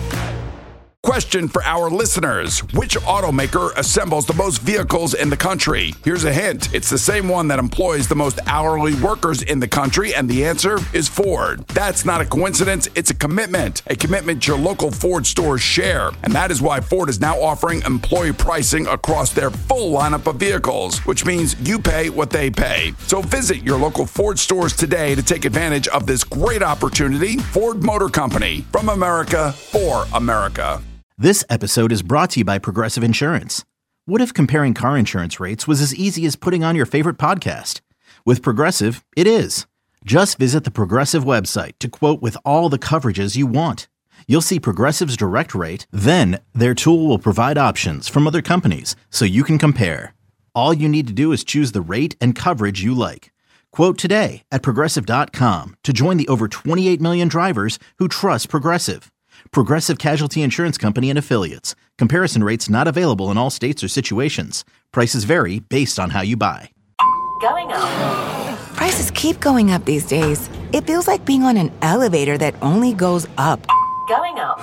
Question for our listeners. Which automaker assembles the most vehicles in the country? Here's a hint. It's the same one that employs the most hourly workers in the country, and the answer is Ford. That's not a coincidence. It's a commitment. A commitment your local Ford stores share. And that is why Ford is now offering employee pricing across their full lineup of vehicles, which means you pay what they pay. So visit your local Ford stores today to take advantage of this great opportunity. Ford Motor Company. From America, for America. This episode is brought to you by Progressive Insurance. What if comparing car insurance rates was as easy as putting on your favorite podcast? With Progressive, it is. Just visit the Progressive website to quote with all the coverages you want. You'll see Progressive's direct rate, then their tool will provide options from other companies so you can compare. All you need to do is choose the rate and coverage you like. Quote today at progressive dot com to join the over twenty-eight million drivers who trust Progressive. Progressive Casualty Insurance Company and Affiliates. Comparison rates not available in all states or situations. Prices vary based on how you buy. Going up. Prices keep going up these days. It feels like being on an elevator that only goes up. Going up.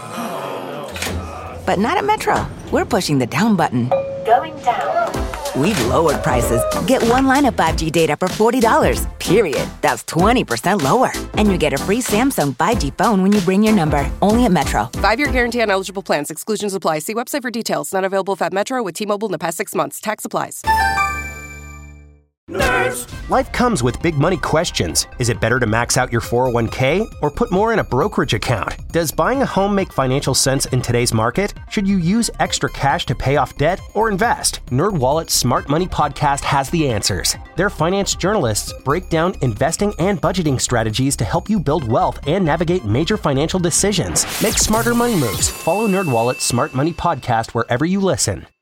But not at Metro. We're pushing the down button. Going down. We've lowered prices. Get one line of five G data for forty dollars, period. That's twenty percent lower. And you get a free Samsung five G phone when you bring your number. Only at Metro. Five-year guarantee on eligible plans. Exclusions apply. See website for details. Not available if at Metro with T-Mobile in the past six months. Tax applies. Nerds. Life comes with big money questions. Is it better to max out your four oh one k or put more in a brokerage account? Does buying a home make financial sense in today's market? Should you use extra cash to pay off debt or invest? NerdWallet's Smart Money Podcast has the answers. Their finance journalists break down investing and budgeting strategies to help you build wealth and navigate major financial decisions. Make smarter money moves. Follow NerdWallet's Smart Money Podcast wherever you listen.